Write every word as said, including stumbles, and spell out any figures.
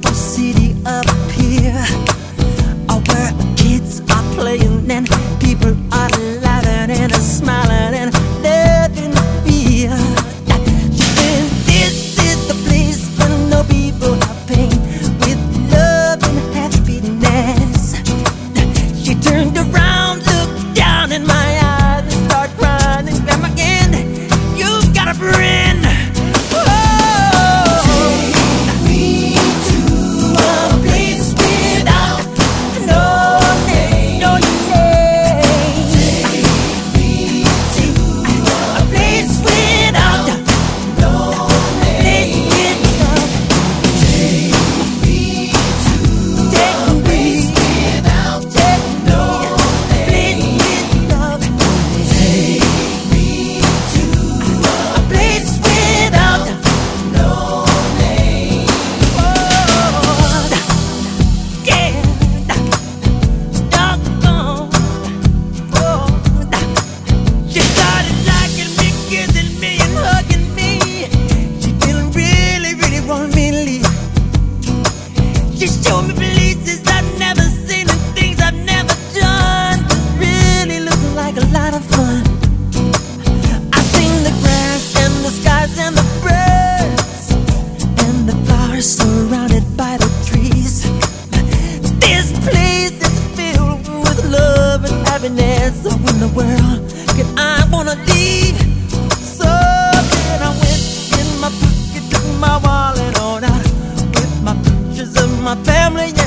beautiful city up here, oh, where kids are playing and people are laughing and smiling and living fear. She said, this is the place where no people are pain, with love and happiness. She turned around, looked down in my eyes and started crying and come again. You got a friend. She showed me places I've never seen and things I've never done. It really looked like a lot of fun. I've seen the grass and the skies and the birds and the flowers surrounded by the trees. This place is filled with love and happiness. So in the world can I wanna leave? So then I went in my pocket, took my wallet on out with my pictures of my family.